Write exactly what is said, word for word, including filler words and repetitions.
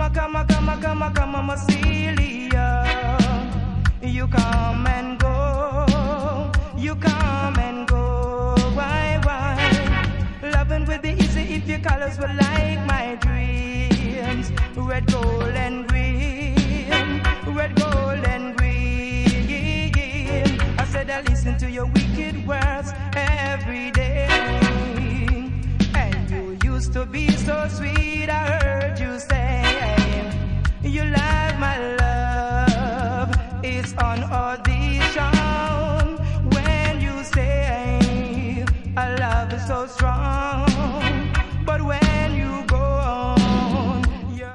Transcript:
Come, come, come, come, come, Mama Celia. You come and go. You come and go. Why, why? Loving will be easy if your colors were like my dreams. Red, gold, and green. Red, gold, and green. I said I listen to your wicked words every day. And you used to be so sweet, I heard you say.